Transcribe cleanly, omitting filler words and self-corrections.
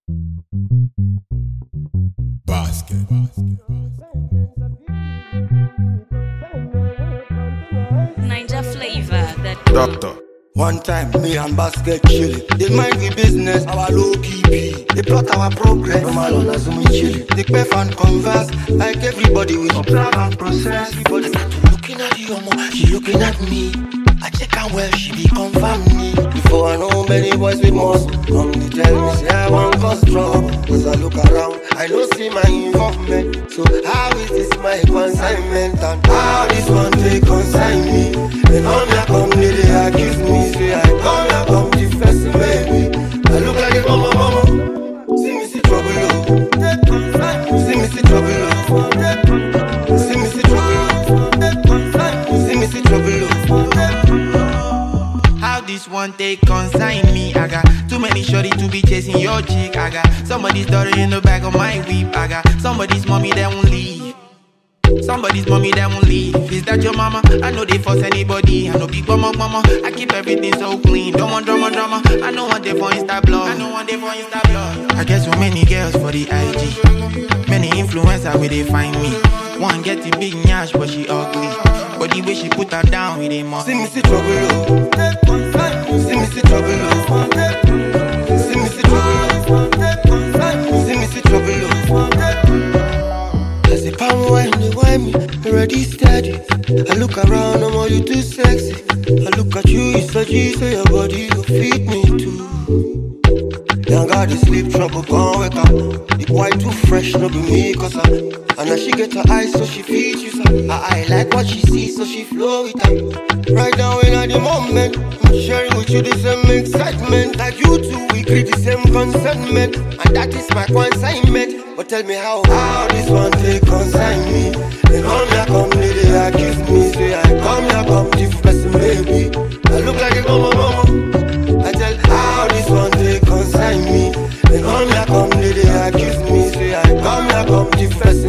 Basket. Ninja flavor that Doctor. One time, me and Basket chillin'. They mind we business, our low key be. They plot our progress, from all on as we chillin'. They pay and converse, like everybody we observe and process. Everybody looking at you, she looking at me. I check her well, she be confirm me. Before I know many boys we must come to tell me, say I want cause trouble. As I look around, I don't see my involvement. So how is this my consignment? And how this one take consign me? They come here, they accuse me. Say I come defense baby. I look like a mama. See me see trouble, oh. See me see trouble, oh. See me see trouble, oh. See me see trouble, oh. How this one take consign me? I got too many shorty to be chasing your chick. I got somebody's daughter in the back of my whip. I got somebody's mommy that won't leave. Somebody's mommy that won't leave. Is that your mama? I know they force anybody. I know big mama. I keep everything so clean. Don't want drama. I know one day for Insta blog. I get so many girls for the IG. Many influencers where they find me. One get the big nyash but she ugly. But the way she put her down with a mom. See me see trouble, oh. See me see trouble, oh. See me see trouble, oh. See me see trouble, oh. As the palm wine, they wine me, already steady. I look around, I'm all you too sexy. I look at you, you so G, so your body will feed me too. Young got the sleep trouble, can't wake up. The boy too fresh, no be me, cause and now she get her eyes, so she feeds you, so I like what she sees, so she flow with her. Right now, in at the moment, I'm sharing with you the same excitement. Like you two, we create the same consentment, and that is my consignment. But tell me how this one take consign me? They come here, they accuse me. Say I come defense baby. I look like a mama. I tell how this one take consign me? They come here, they accuse me. Say I come defense